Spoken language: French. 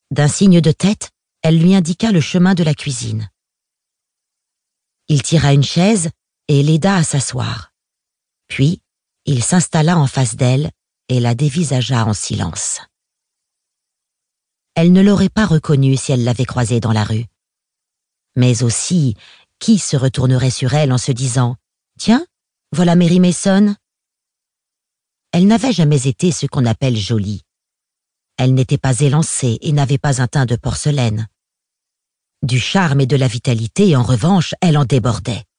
D'un signe de tête, elle lui indiqua le chemin de la cuisine. Il tira une chaise et l'aida à s'asseoir. Puis, il s'installa en face d'elle et la dévisagea en silence. Elle ne l'aurait pas reconnue si elle l'avait croisée dans la rue. Mais aussi, qui se retournerait sur elle en se disant « Tiens, voilà Mary Mason !» Elle n'avait jamais été ce qu'on appelle jolie. Elle n'était pas élancée et n'avait pas un teint de porcelaine. Du charme et de la vitalité, en revanche, elle en débordait.